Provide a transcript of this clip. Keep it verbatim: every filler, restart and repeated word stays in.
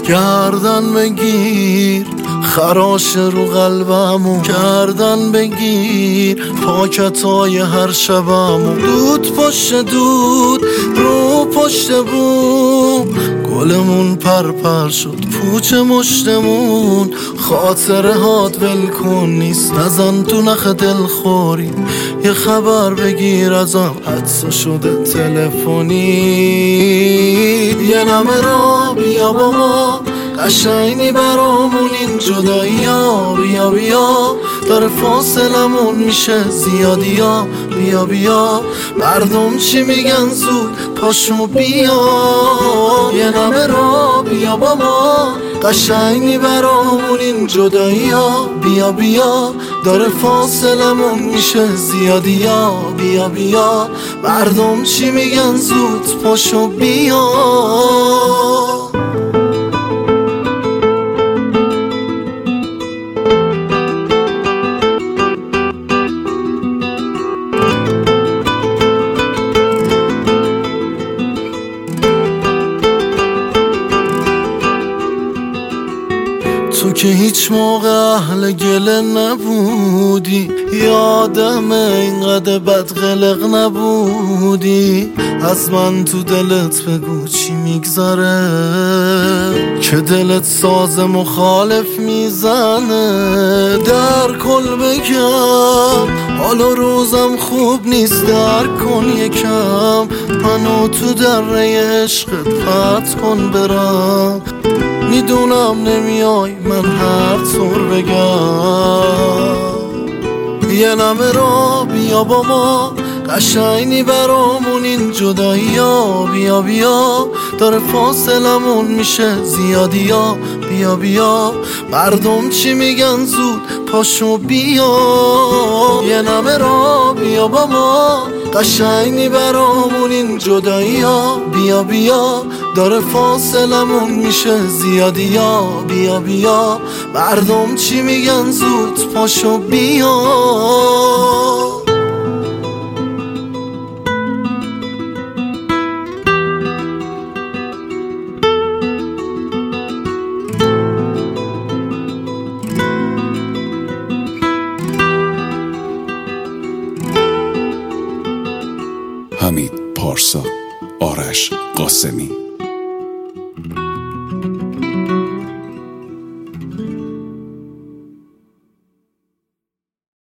گردن بگیر خراش رو قلبمو، گردن بگیر پاکتای هر شبمو. دود پشت دود رو پشت بوم، گلمون پرپر شد پوچ مشتمون. خاطره هات ول کن نیست، نزن تو نخ دلخوری. یه خبر بگیر ازم حدس شده تلفنی. یه نمه را بیا با ما، قشنگی برامون این جدایی ها. بیا بیا داره فاصلمون میشه زیادی ها. بیا بیا مردم چی میگن زود پاشو بیا. یه نمه را بیا با ما، قشنگی برامون این جدایی ها. بیا بیا داره فاصلمون میشه زیادی ها. بیا بیا مردم چی میگن زود پاشو بیا. تو که هیچ موقع اهل گله نبودی، یادم اینقدر بدقلق نبودی. از من تو دلت بگو چی میگذره، که دلت ساز مخالف میزنه. در کل بگم حالا روزم خوب نیست، در کن یکم منو تو دره عشقت پرت کن برم. میدونم نمیای من هر طور بگم. یه نمه را بیا با ما، قشنگی برامون این جدایی ها. بیا بیا داره فاصلمون میشه زیادی ها. بیا بیا مردم چی میگن زود پاشو بیا. یه نمه را بیا با ما، قشنگی برامون این جدایی ها. بیا بیا داره فاصلمون میشه زیادی ها. بیا بیا مردم چی میگن زود پاشو بیا. حمید پارسا، آرش قاسمی.